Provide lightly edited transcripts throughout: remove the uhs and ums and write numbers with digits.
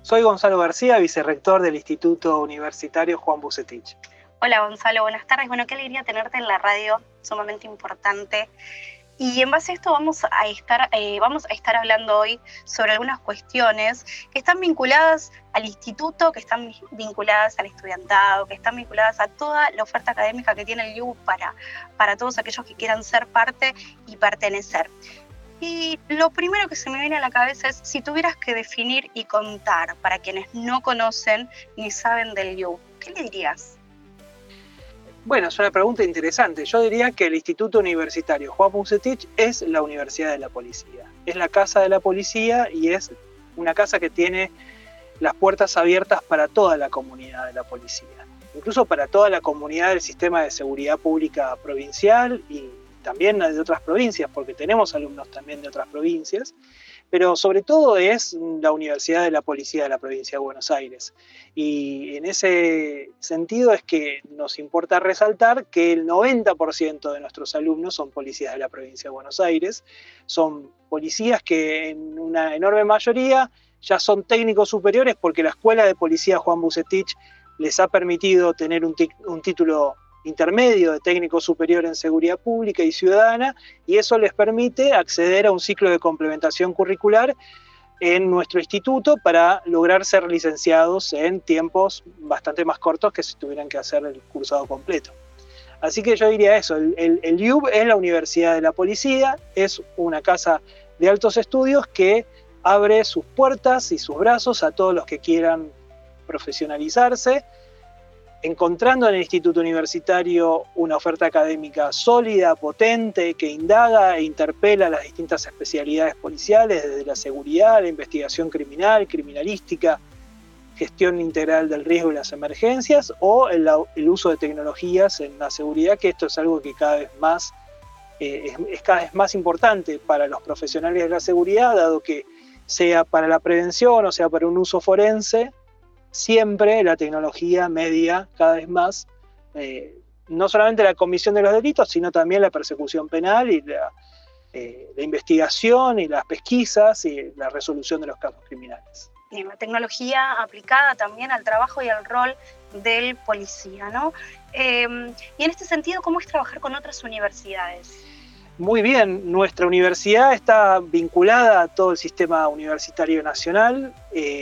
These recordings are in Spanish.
Soy Gonzalo García, vicerrector del Instituto Universitario Juan Bucetich. Hola Gonzalo, buenas tardes. Bueno, qué alegría tenerte en la radio, sumamente importante. Y en base a esto vamos a estar hablando hoy sobre algunas cuestiones que están vinculadas al instituto, que están vinculadas al estudiantado, que están vinculadas a toda la oferta académica que tiene el IUB para todos aquellos que quieran ser parte y pertenecer. Y lo primero que se me viene a la cabeza es si tuvieras que definir y contar para quienes no conocen ni saben del IUB, ¿qué le dirías? Bueno, es una pregunta interesante. Yo diría que el Instituto Universitario Juan Bucetich es la Universidad de la Policía. Es la casa de la policía y es una casa que tiene las puertas abiertas para toda la comunidad de la policía. Incluso para toda la comunidad del sistema de seguridad pública provincial y también de otras provincias, porque tenemos alumnos también de otras provincias, pero sobre todo es la Universidad de la Policía de la Provincia de Buenos Aires. Y en ese sentido es que nos importa resaltar que el 90% de nuestros alumnos son policías de la Provincia de Buenos Aires, son policías que en una enorme mayoría ya son técnicos superiores porque la Escuela de Policía Juan Bucetich les ha permitido tener un título intermedio de técnico superior en seguridad pública y ciudadana, y eso les permite acceder a un ciclo de complementación curricular en nuestro instituto para lograr ser licenciados en tiempos bastante más cortos que si tuvieran que hacer el cursado completo. Así que yo diría eso, el IUB es la Universidad de la Policía, es una casa de altos estudios que abre sus puertas y sus brazos a todos los que quieran profesionalizarse, encontrando en el Instituto Universitario una oferta académica sólida, potente, que indaga e interpela las distintas especialidades policiales, desde la seguridad, la investigación criminal, criminalística, gestión integral del riesgo y las emergencias, o el uso de tecnologías en la seguridad, que esto es algo que cada vez más es cada vez más importante para los profesionales de la seguridad, dado que sea para la prevención o sea para un uso forense, siempre la tecnología media cada vez más, no solamente la comisión de los delitos, sino también la persecución penal y la investigación y las pesquisas y la resolución de los casos criminales. La tecnología aplicada también al trabajo y al rol del policía, ¿no? Y en este sentido, ¿cómo es trabajar con otras universidades? Muy bien, nuestra universidad está vinculada a todo el sistema universitario nacional,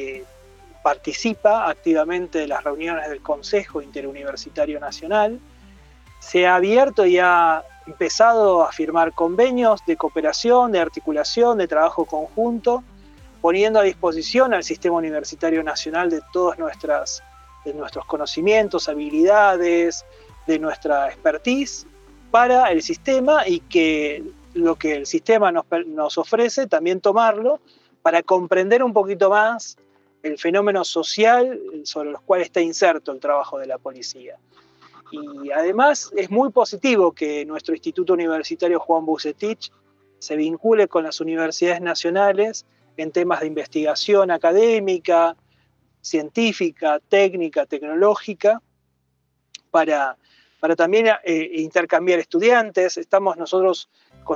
participa activamente de las reuniones del Consejo Interuniversitario Nacional, se ha abierto y ha empezado a firmar convenios de cooperación, de articulación, de trabajo conjunto, poniendo a disposición al Sistema Universitario Nacional de todos nuestros conocimientos, habilidades, de nuestra expertise para el sistema, y que lo que el sistema nos ofrece también tomarlo para comprender un poquito más el fenómeno social sobre los cuales está inserto el trabajo de la policía. Y además es muy positivo que nuestro Instituto Universitario Juan Bucetich se vincule con las universidades nacionales en temas de investigación académica, científica, técnica, tecnológica, para también intercambiar estudiantes. Estamos nosotros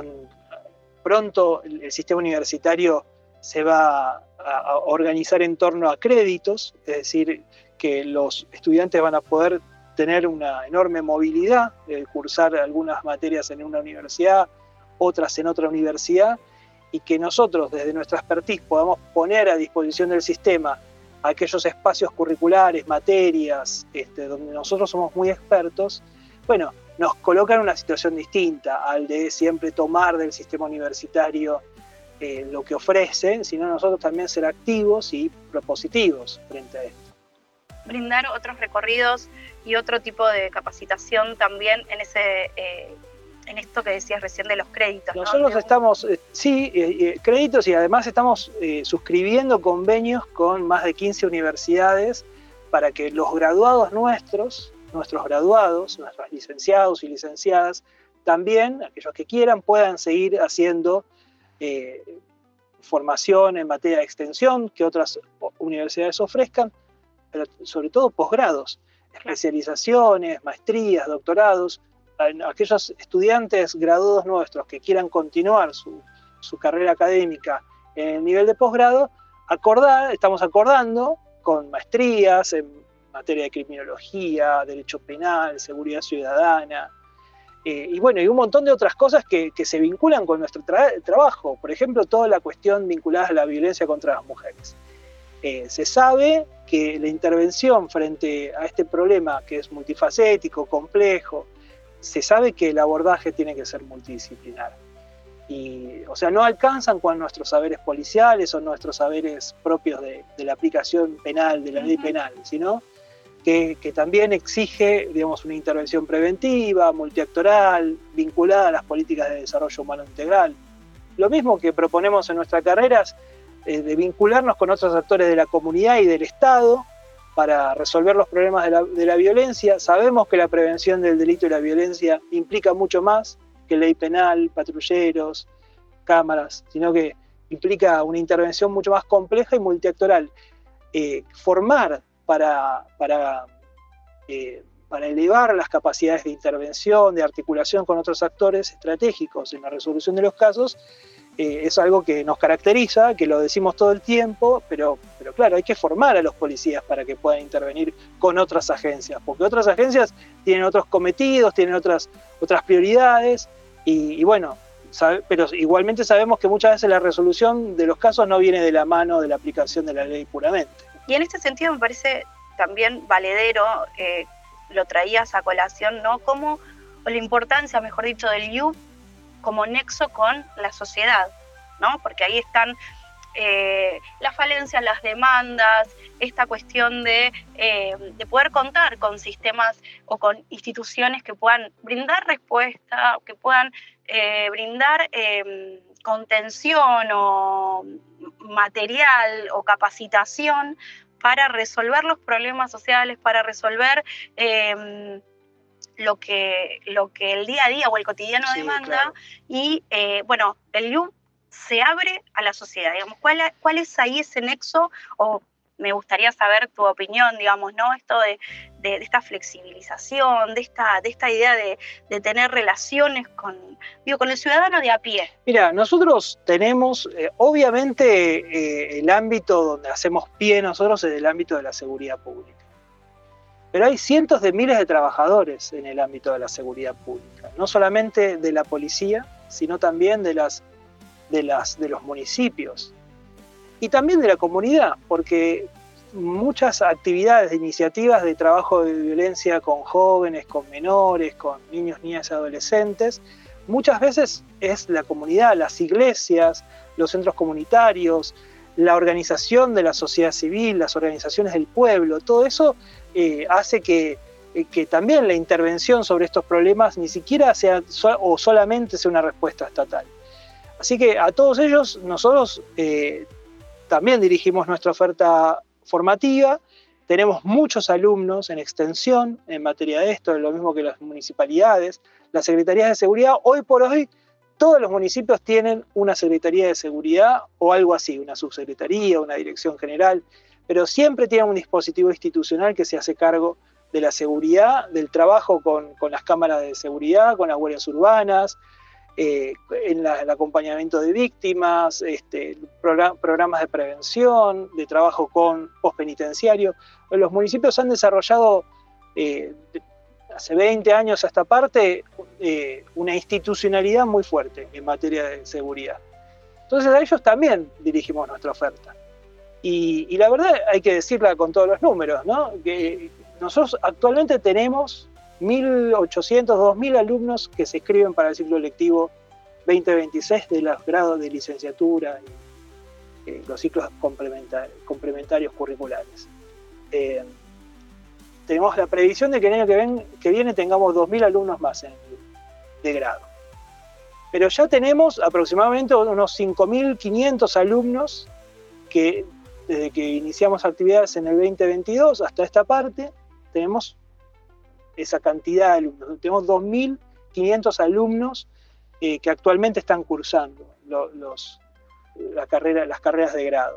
pronto el sistema universitario se va a organizar en torno a créditos, es decir, que los estudiantes van a poder tener una enorme movilidad, cursar algunas materias en una universidad, otras en otra universidad, y que nosotros desde nuestra expertise podamos poner a disposición del sistema aquellos espacios curriculares, materias, donde nosotros somos muy expertos. Bueno, nos coloca en una situación distinta al de siempre tomar del sistema universitario lo que ofrece, sino nosotros también ser activos y propositivos frente a esto. Brindar otros recorridos y otro tipo de capacitación también en esto que decías recién de los créditos, ¿no? Nosotros estamos, créditos, y además estamos suscribiendo convenios con más de 15 universidades para que los graduados nuestros graduados, nuestros licenciados y licenciadas, también, aquellos que quieran, puedan seguir haciendo formación en materia de extensión que otras universidades ofrezcan, pero sobre todo posgrados, especializaciones, maestrías, doctorados. Aquellos estudiantes graduados nuestros que quieran continuar su carrera académica en el nivel de posgrado, estamos acordando con maestrías en materia de criminología, derecho penal, seguridad ciudadana, y bueno, y un montón de otras cosas que se vinculan con nuestro trabajo. Por ejemplo, toda la cuestión vinculada a la violencia contra las mujeres. Se sabe que la intervención frente a este problema, que es multifacético, complejo, se sabe que el abordaje tiene que ser multidisciplinar. Y, o sea, no alcanzan con nuestros saberes policiales o nuestros saberes propios de la aplicación penal, de la ley penal, sino que también exige, digamos, una intervención preventiva, multiactoral, vinculada a las políticas de desarrollo humano integral. Lo mismo que proponemos en nuestras carreras, de vincularnos con otros actores de la comunidad y del Estado para resolver los problemas de la violencia. Sabemos que la prevención del delito y la violencia implica mucho más que ley penal, patrulleros, cámaras, sino que implica una intervención mucho más compleja y multiactoral. Formar para elevar las capacidades de intervención, de articulación con otros actores estratégicos en la resolución de los casos, es algo que nos caracteriza, que lo decimos todo el tiempo, pero claro, hay que formar a los policías para que puedan intervenir con otras agencias, porque otras agencias tienen otros cometidos, tienen otras prioridades, y bueno, pero igualmente sabemos que muchas veces la resolución de los casos no viene de la mano de la aplicación de la ley puramente. Y en este sentido me parece también valedero, lo traías a colación, ¿no? Como la importancia, mejor dicho, del IUP como nexo con la sociedad, ¿no? Porque ahí están las falencias, las demandas, esta cuestión de poder contar con sistemas o con instituciones que puedan brindar respuesta, que puedan brindar contención o material o capacitación para resolver los problemas sociales, para resolver lo que el día a día o el cotidiano demanda, claro. Y bueno, el IUP se abre a la sociedad, digamos, ¿cuál es ahí ese nexo? O me gustaría saber tu opinión, digamos, ¿no? Esto de esta flexibilización, de esta idea de tener relaciones con el ciudadano de a pie. Mira, nosotros tenemos, obviamente, el ámbito donde hacemos pie nosotros es el ámbito de la seguridad pública. Pero hay cientos de miles de trabajadores en el ámbito de la seguridad pública, no solamente de la policía, sino también de los municipios y también de la comunidad, porque muchas actividades, iniciativas de trabajo de violencia con jóvenes, con menores, con niños, niñas y adolescentes, muchas veces es la comunidad, las iglesias, los centros comunitarios, la organización de la sociedad civil, las organizaciones del pueblo, todo eso hace que también la intervención sobre estos problemas ni siquiera sea o solamente sea una respuesta estatal. Así que a todos ellos nosotros también dirigimos nuestra oferta formativa, tenemos muchos alumnos en extensión en materia de esto, lo mismo que las municipalidades, las secretarías de seguridad. Hoy por hoy todos los municipios tienen una secretaría de seguridad o algo así, una subsecretaría, una dirección general, pero siempre tienen un dispositivo institucional que se hace cargo de la seguridad, del trabajo con las cámaras de seguridad, con las guardias urbanas, en el acompañamiento de víctimas, programas de prevención, de trabajo con postpenitenciario. Los municipios han desarrollado hace 20 años a esta parte una institucionalidad muy fuerte en materia de seguridad. Entonces a ellos también dirigimos nuestra oferta. Y la verdad hay que decirla con todos los números, ¿no? Que nosotros actualmente tenemos 1.800, 2.000 alumnos que se inscriben para el ciclo lectivo 2026 de los grados de licenciatura y los ciclos complementarios curriculares. Tenemos la previsión de que el año que viene tengamos 2.000 alumnos más de grado. Pero ya tenemos aproximadamente unos 5.500 alumnos que desde que iniciamos actividades en el 2022 hasta esta parte tenemos esa cantidad de alumnos. Tenemos 2.500 alumnos que actualmente están cursando las carreras de grado.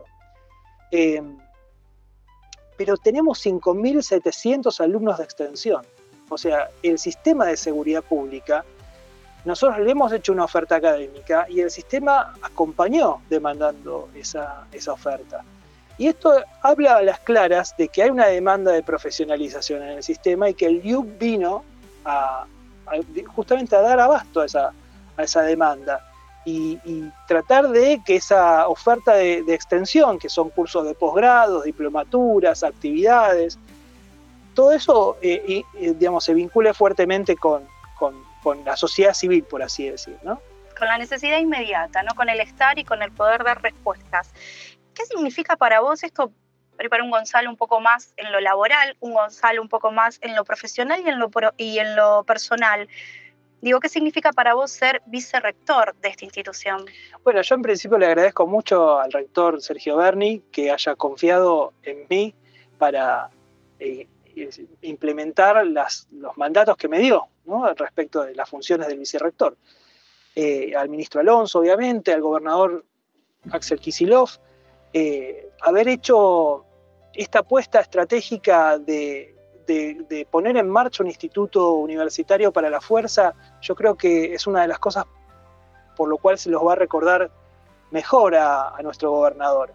Pero tenemos 5.700 alumnos de extensión. O sea, el sistema de seguridad pública, nosotros le hemos hecho una oferta académica y el sistema acompañó demandando esa oferta. Y esto habla a las claras de que hay una demanda de profesionalización en el sistema y que el IUP vino justamente a dar abasto a esa demanda y tratar de que esa oferta de extensión, que son cursos de posgrados, diplomaturas, actividades, todo eso digamos, se vincule fuertemente con la sociedad civil, por así decir, ¿no? Con la necesidad inmediata, ¿no? Con el estar y con el poder dar respuestas. ¿Qué significa para vos esto, para un Gonzalo un poco más en lo laboral, un Gonzalo un poco más en lo profesional y en lo personal? Digo, ¿qué significa para vos ser vicerrector de esta institución? Bueno, yo en principio le agradezco mucho al rector Sergio Berni que haya confiado en mí para implementar los mandatos que me dio, ¿no? Respecto de las funciones del vicerrector. Al ministro Alonso, obviamente, al gobernador Axel Kicillof, haber hecho esta apuesta estratégica de poner en marcha un instituto universitario para la fuerza, yo creo que es una de las cosas por lo cual se los va a recordar mejor a nuestro gobernador.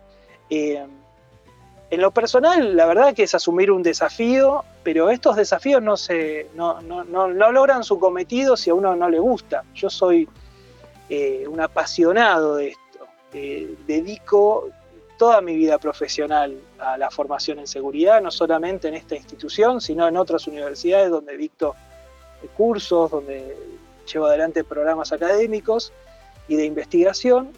En lo personal, la verdad que es asumir un desafío, pero estos desafíos no logran su cometido si a uno no le gusta. Yo soy un apasionado de esto. Dedico toda mi vida profesional a la formación en seguridad, no solamente en esta institución, sino en otras universidades donde dicto cursos, donde llevo adelante programas académicos y de investigación.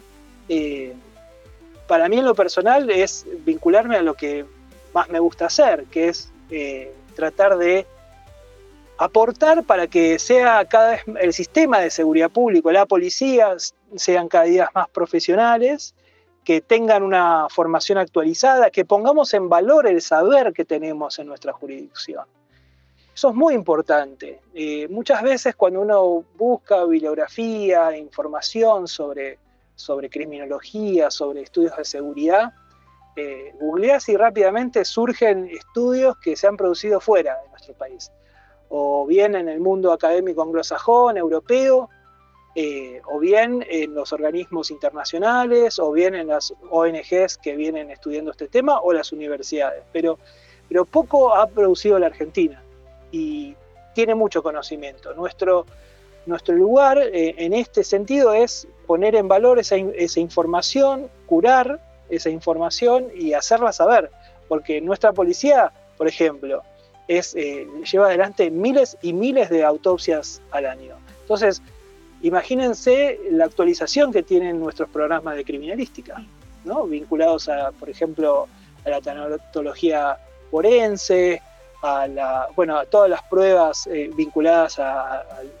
Para mí en lo personal es vincularme a lo que más me gusta hacer, que es tratar de aportar para que sea cada vez el sistema de seguridad pública, la policía, sean cada día más profesionales, que tengan una formación actualizada, que pongamos en valor el saber que tenemos en nuestra jurisdicción. Eso es muy importante. Muchas veces cuando uno busca bibliografía, información sobre criminología, sobre estudios de seguridad, googleás y rápidamente surgen estudios que se han producido fuera de nuestro país, o bien en el mundo académico anglosajón, europeo, o bien en los organismos internacionales, o bien en las ONGs que vienen estudiando este tema, o las universidades. Pero poco ha producido la Argentina y tiene mucho conocimiento. Nuestro lugar en este sentido es poner en valor esa información, curar esa información y hacerla saber, porque nuestra policía, por ejemplo, lleva adelante miles y miles de autopsias al año. Entonces, imagínense la actualización que tienen nuestros programas de criminalística, ¿no? Vinculados por ejemplo, a la tanatología forense, a todas las pruebas vinculadas a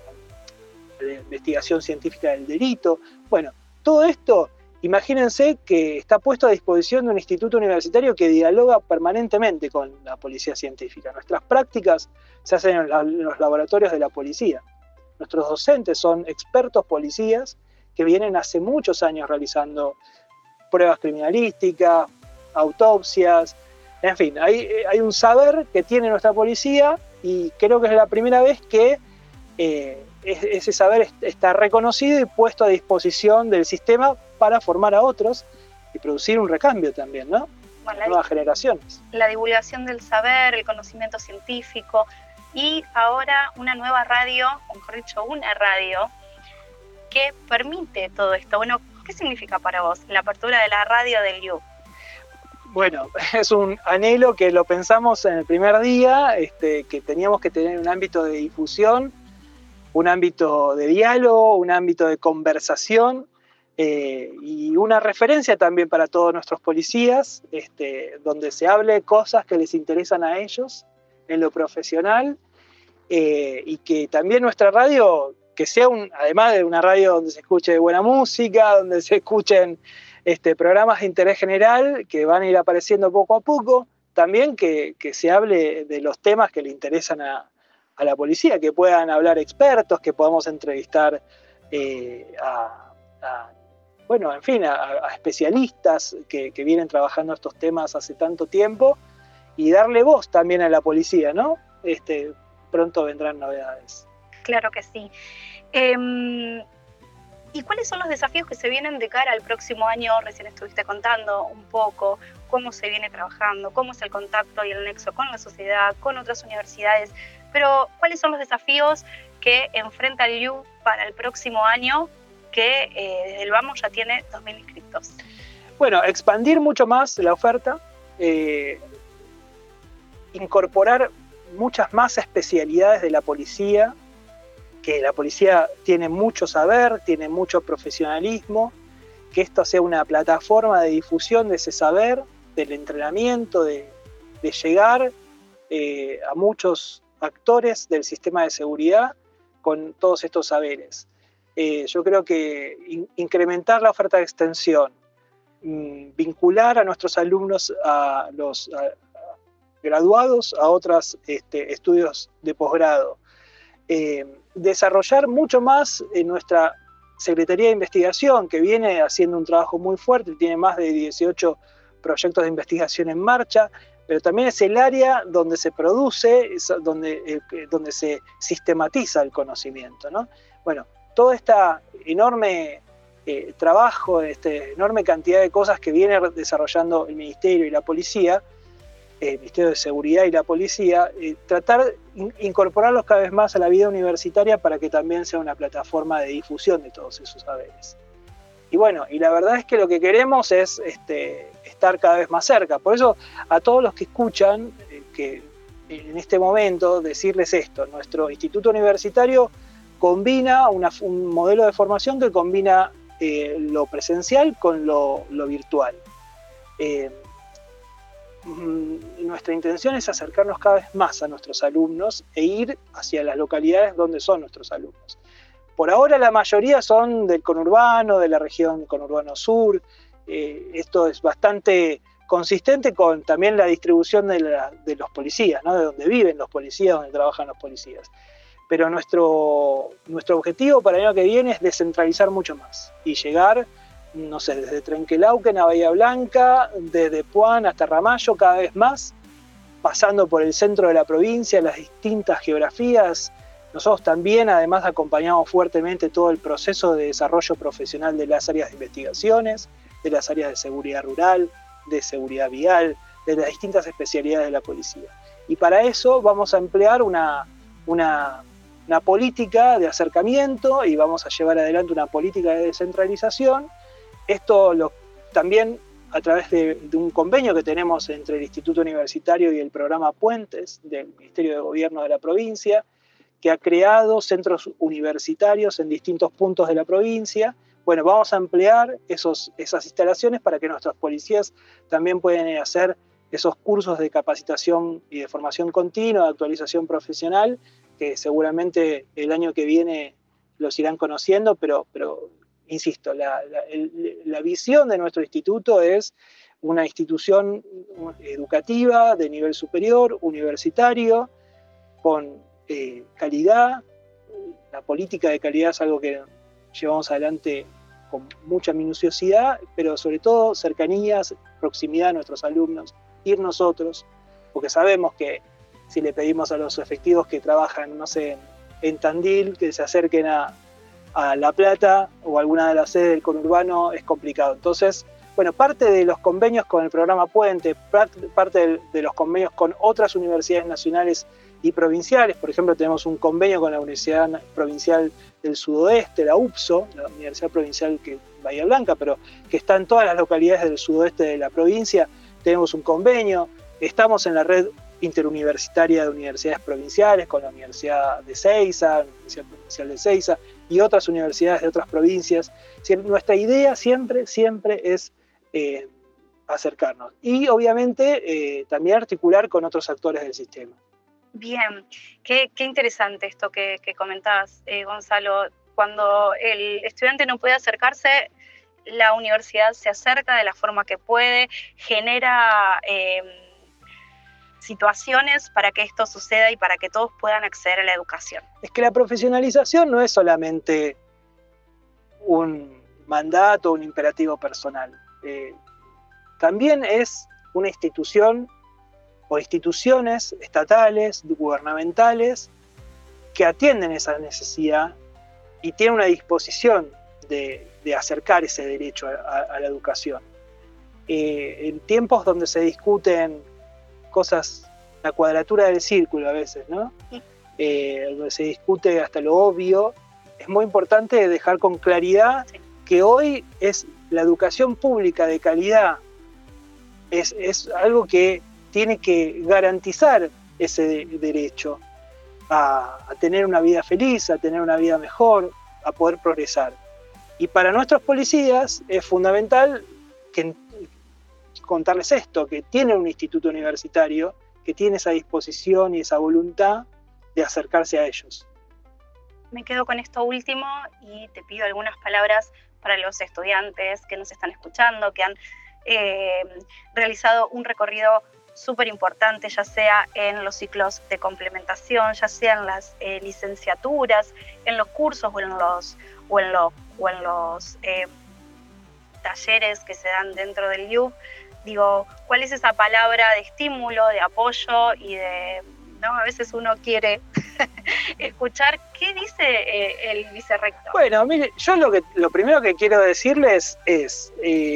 la investigación científica del delito. Bueno, todo esto, imagínense que está puesto a disposición de un instituto universitario que dialoga permanentemente con la policía científica. Nuestras prácticas se hacen en los laboratorios de la policía. Nuestros docentes son expertos policías que vienen hace muchos años realizando pruebas criminalísticas, autopsias, en fin, hay un saber que tiene nuestra policía y creo que es la primera vez que ese saber está reconocido y puesto a disposición del sistema para formar a otros y producir un recambio también, ¿no? Bueno, nuevas generaciones. La divulgación del saber, el conocimiento científico y ahora una nueva radio, o mejor dicho, una radio que permite todo esto. Bueno, ¿qué significa para vos la apertura de la radio del IUP? Bueno, es un anhelo que lo pensamos en el primer día, que teníamos que tener un ámbito de difusión, un ámbito de diálogo, un ámbito de conversación y una referencia también para todos nuestros policías, donde se hable cosas que les interesan a ellos en lo profesional y que también nuestra radio, que sea además de una radio donde se escuche buena música, donde se escuchen programas de interés general que van a ir apareciendo poco a poco, también que se hable de los temas que le interesan a la policía, que puedan hablar expertos, que podamos entrevistar a especialistas que vienen trabajando estos temas hace tanto tiempo y darle voz también a la policía, ¿no? Pronto vendrán novedades. Claro que sí. ¿Y cuáles son los desafíos que se vienen de cara al próximo año? Recién estuviste contando un poco cómo se viene trabajando, cómo es el contacto y el nexo con la sociedad, con otras universidades, pero ¿cuáles son los desafíos que enfrenta el IU para el próximo año, que desde el Vamos ya tiene 2.000 inscritos? Bueno, expandir mucho más la oferta, incorporar muchas más especialidades de la policía, que la policía tiene mucho saber, tiene mucho profesionalismo, que esto sea una plataforma de difusión de ese saber, del entrenamiento, de llegar a muchos actores del sistema de seguridad con todos estos saberes. Yo creo que incrementar la oferta de extensión, vincular a nuestros alumnos a los graduados a otros estudios de posgrado, desarrollar mucho más en nuestra Secretaría de Investigación, que viene haciendo un trabajo muy fuerte, tiene más de 18 proyectos de investigación en marcha, pero también es el área donde se produce, donde se sistematiza el conocimiento, ¿no? Bueno, toda esta enorme trabajo, enorme cantidad de cosas que viene desarrollando el Ministerio y la Policía, el Ministerio de Seguridad y la Policía, tratar de incorporarlos cada vez más a la vida universitaria para que también sea una plataforma de difusión de todos esos saberes. Y bueno, y la verdad es que lo que queremos es estar cada vez más cerca. Por eso a todos los que escuchan, que en este momento decirles esto: nuestro instituto universitario combina un modelo de formación que combina lo presencial con lo virtual. Nuestra intención es acercarnos cada vez más a nuestros alumnos e ir hacia las localidades donde son nuestros alumnos. Por ahora la mayoría son del conurbano, de la región conurbano sur. Esto es bastante consistente con también la distribución de los policías, ¿no? De donde viven los policías, donde trabajan los policías. Pero nuestro objetivo para el año que viene es descentralizar mucho más y llegar, no sé, desde Trenquelauquen a Bahía Blanca, desde Puan hasta Ramallo, cada vez más, pasando por el centro de la provincia, las distintas geografías. Nosotros también, además, acompañamos fuertemente todo el proceso de desarrollo profesional de las áreas de investigaciones, de las áreas de seguridad rural, de seguridad vial, de las distintas especialidades de la policía. Y para eso vamos a emplear una política de acercamiento y vamos a llevar adelante una política de descentralización. Esto también a través de un convenio que tenemos entre el Instituto Universitario y el programa Puentes del Ministerio de Gobierno de la provincia, que ha creado centros universitarios en distintos puntos de la provincia. Bueno, vamos a emplear esas instalaciones para que nuestros policías también puedan hacer esos cursos de capacitación y de formación continua, de actualización profesional, que seguramente el año que viene los irán conociendo, pero insisto, la visión de nuestro instituto es una institución educativa de nivel superior, universitario, con calidad. La política de calidad es algo que llevamos adelante con mucha minuciosidad, pero sobre todo cercanías, proximidad a nuestros alumnos, ir nosotros, porque sabemos que si le pedimos a los efectivos que trabajan, no sé, en Tandil, que se acerquen a La Plata o alguna de las sedes del conurbano, es complicado. Entonces, bueno, parte de los convenios con el programa Puente, parte de los convenios con otras universidades nacionales y provinciales. Por ejemplo, tenemos un convenio con la Universidad Provincial del Sudoeste, la UPSO, la Universidad Provincial de Bahía Blanca, pero que está en todas las localidades del sudoeste de la provincia. Tenemos un convenio. Estamos en la red interuniversitaria de universidades provinciales con la Universidad de Seiza, la Universidad Provincial de Seiza y otras universidades de otras provincias. Nuestra idea siempre es acercarnos y obviamente también articular con otros actores del sistema. Bien, qué interesante esto que comentabas, Gonzalo. Cuando el estudiante no puede acercarse, la universidad se acerca de la forma que puede, genera situaciones para que esto suceda y para que todos puedan acceder a la educación. Es que la profesionalización no es solamente un mandato, un imperativo personal. También es una institución o instituciones estatales, gubernamentales, que atienden esa necesidad y tienen una disposición de acercar ese derecho a la educación. En tiempos donde se discuten cosas, la cuadratura del círculo a veces, ¿no? Donde se discute hasta lo obvio, es muy importante dejar con claridad que hoy es la educación pública de calidad, es algo que tiene que garantizar ese derecho a tener una vida feliz, a tener una vida mejor, a poder progresar. Y para nuestros policías es fundamental contarles esto, que tienen un instituto universitario, que tiene esa disposición y esa voluntad de acercarse a ellos. Me quedo con esto último y te pido algunas palabras para los estudiantes que nos están escuchando, que han realizado un recorrido súper importante, ya sea en los ciclos de complementación, ya sea en las licenciaturas, en los cursos o en los talleres que se dan dentro del IUP. Digo, ¿cuál es esa palabra de estímulo, de apoyo y de, ¿no? A veces uno quiere escuchar qué dice el vicerrector? Bueno, mire, yo lo primero que quiero decirles es,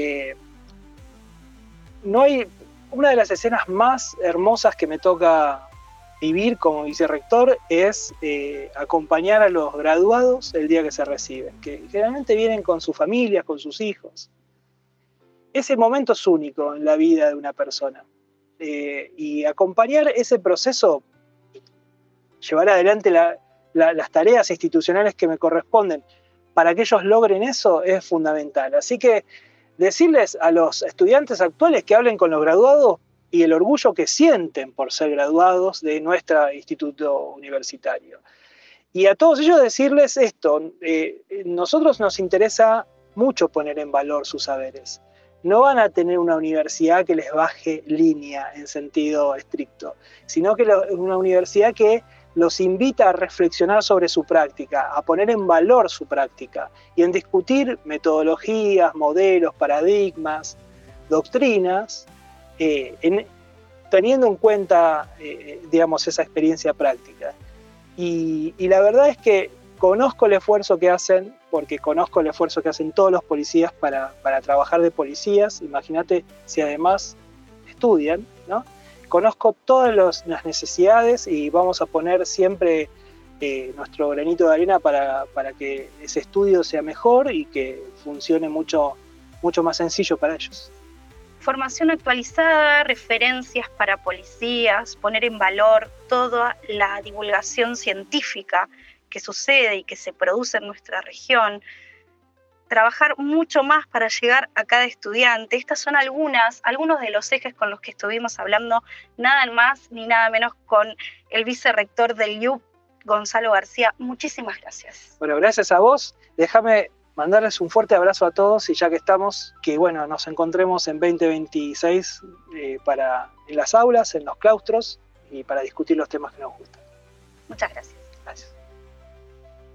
no hay una de las escenas más hermosas que me toca vivir como vicerrector es acompañar a los graduados el día que se reciben, que generalmente vienen con sus familias, con sus hijos. Ese momento es único en la vida de una persona. Y acompañar ese proceso, llevar adelante las tareas institucionales que me corresponden para que ellos logren eso es fundamental. Así que decirles a los estudiantes actuales que hablen con los graduados y el orgullo que sienten por ser graduados de nuestro instituto universitario. Y a todos ellos decirles esto, nosotros nos interesa mucho poner en valor sus saberes. No van a tener una universidad que les baje línea en sentido estricto, sino que una universidad que los invita a reflexionar sobre su práctica, a poner en valor su práctica y en discutir metodologías, modelos, paradigmas, doctrinas, teniendo en cuenta, digamos, esa experiencia práctica. Y la verdad es que conozco el esfuerzo que hacen, porque conozco el esfuerzo que hacen todos los policías para trabajar de policías. Imagínate si además estudian, ¿no? Conozco todas las necesidades y vamos a poner siempre nuestro granito de arena para que ese estudio sea mejor y que funcione mucho más sencillo para ellos. Formación actualizada, referencias para policías, poner en valor toda la divulgación científica que sucede y que se produce en nuestra región, trabajar mucho más para llegar a cada estudiante. Estas son algunos de los ejes con los que estuvimos hablando, nada más ni nada menos con el vicerrector del IUP, Gonzalo García. Muchísimas gracias. Bueno, gracias a vos. Déjame mandarles un fuerte abrazo a todos y ya que estamos, que bueno, nos encontremos en 2026 en las aulas, en los claustros y para discutir los temas que nos gustan. Muchas gracias.